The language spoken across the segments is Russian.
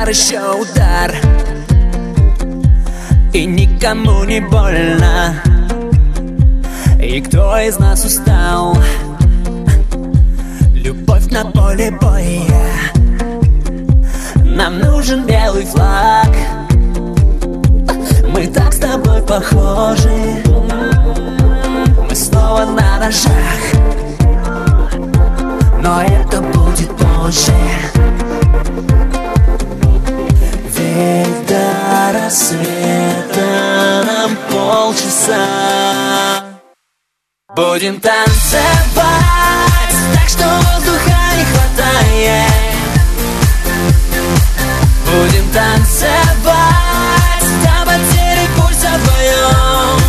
еще удар, и никому не больно. И кто из нас устал? Любовь на поле боя. Нам нужен белый флаг. Мы так с тобой похожи. Мы снова на ножах, но это будет позже. Ведь до рассвета нам полчаса. Будем танцевать, так что воздуха не хватает. Будем танцевать до потери пульса вдвоем.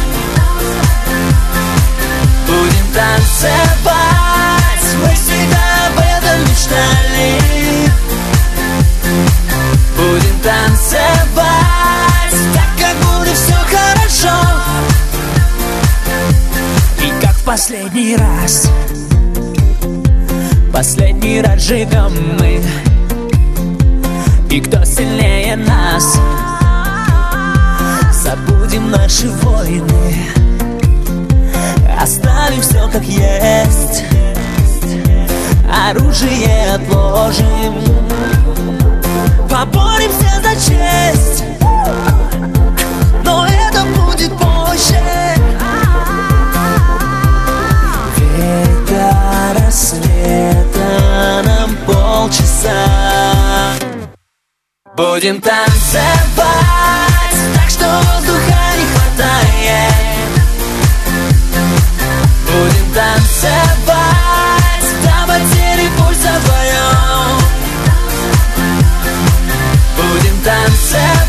Будем танцевать, мы всегда об этом мечтали. Будем танцевать, так как будет все хорошо. И как в последний раз живем мы. И кто сильнее нас? Забудем наши войны, оставим все как есть. Оружие отложим, поборемся за честь. Но это будет позже. Ведь до рассвета нам полчаса. Будем танцевать, так что воздуха не хватает. Будем танцевать до потери пульса вдвоем. Будем танцевать.